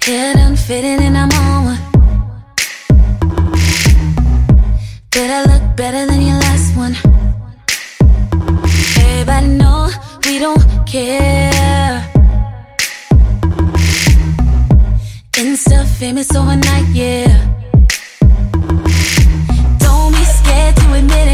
Hair done fitted and I'm on one. Better look better than your last one. Everybody know we don't care. Insta famous overnight, yeah. Don't be scared to admit